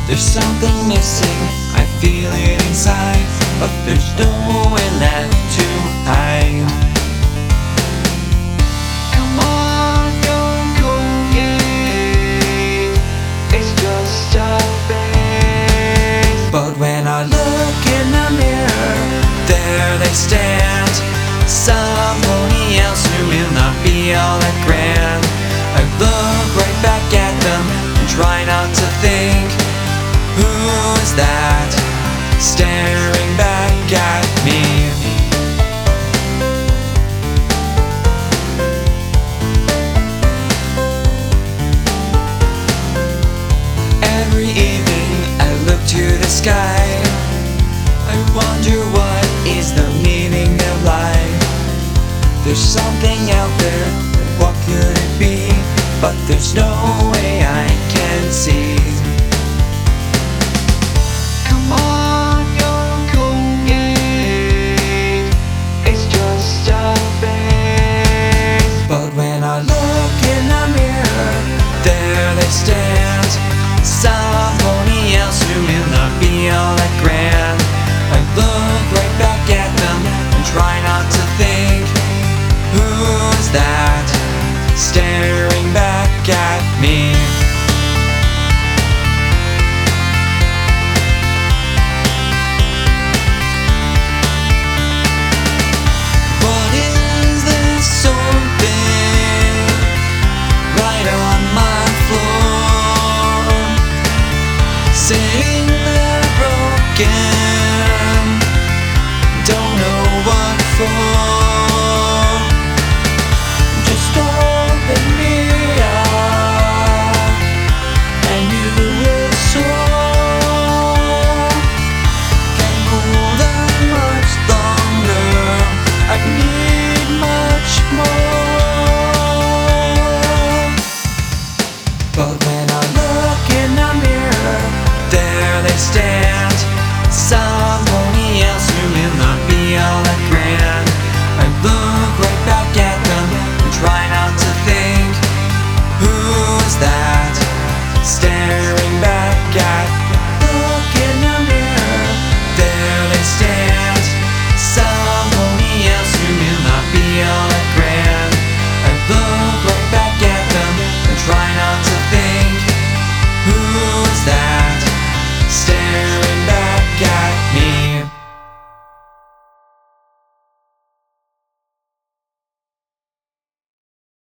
There's something missing, I feel it inside, but there's nowhere left to hide. Come on, don't go away, it's just a phase. But when I look in the mirror, there they stand, somebody else who will not be all that grand. I look right back at them and try not to think, who is that staring back at me? Every evening I look to the sky, I wonder what is the meaning of life. There's something out there, what could it be? But there's no way I can see. Come on, don't go away, it's just a phase. But when I look in the mirror, there they stand, somebody else who will not be all that grand. I look right back at them and try not to think, who's that